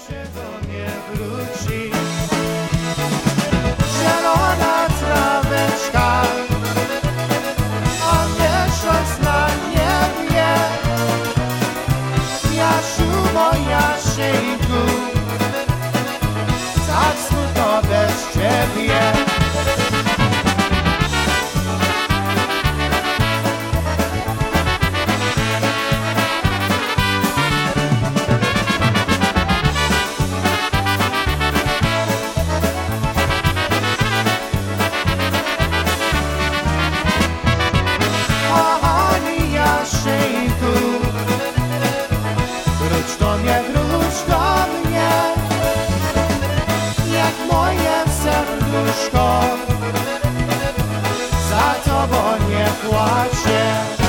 się do mnie wróci. Zielona traweczka, a miesiąc na niebie. Jasiu, moja szyjku, tak smutno bez ciebie. Wróć do mnie, jak moje serduszko za tobą nie płacze.